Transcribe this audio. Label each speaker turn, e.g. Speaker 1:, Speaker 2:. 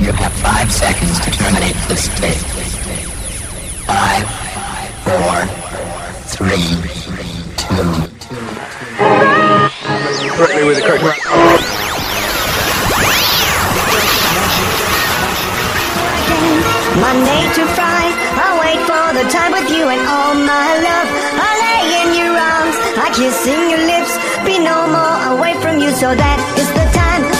Speaker 1: You have 5 seconds to terminate this tape. 5, 4, 3, 2.
Speaker 2: Correctly with the correct.
Speaker 3: Monday to Friday, I'll wait for the time with you and all my love. I'll lay in your arms, I kiss in your lips, be no more away from you, so that is the time